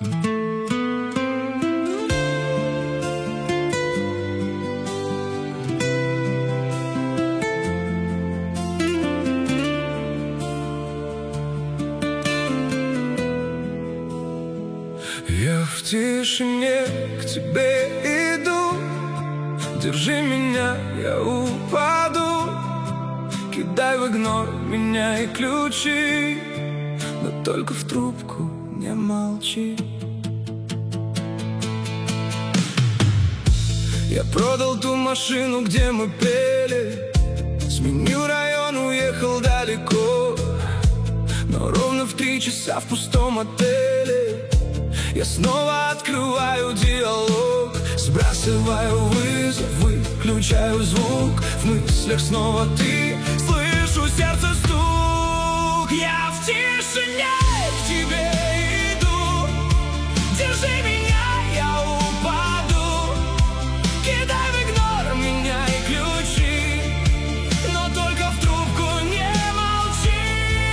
Я в тишине к тебе иду, держи меня, я упаду. Кидай в игнор меня и ключи, но только в трубку не молчи. Я продал ту машину, где мы пели, сменил район, уехал далеко. Но ровно в 3 часа в пустом отеле я снова открываю диалог, сбрасываю вызов, выключаю звук. В мыслях снова ты, слышу сердце стук. Я в тишине к тебе иду, держи меня, я упаду. Кидай в игнор меня и ключи, но только в трубку не молчи.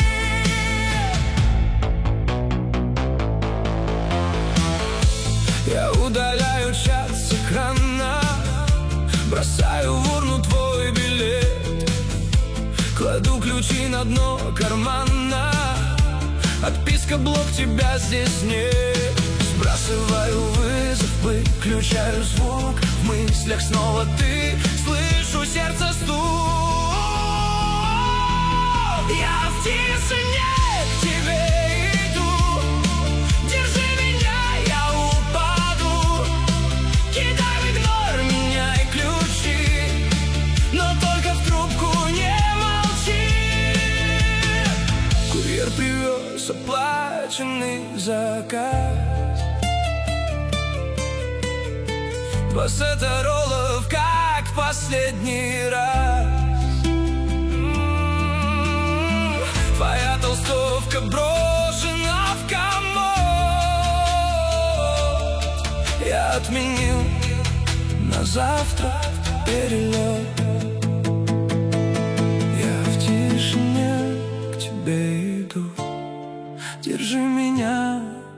Я удаляю чат с экрана, бросаю в урну твой билет, кладу ключи на дно кармана. Отписка, блок, тебя здесь нет. Сбрасываю вызов, выключаю звук. В мыслях снова ты, слышу сердце стук. Я в тишине к тебе иду, держи меня, я упаду. Кидай в игнор меня и ключи, но только в трубку не молчи. Курьер привез оплаченный заказ, 2 сета роллов, как в последний раз. Твоя толстовка брошена в комод. Я отменил на завтра перелет. Я в тишине к тебе иду, держи меня,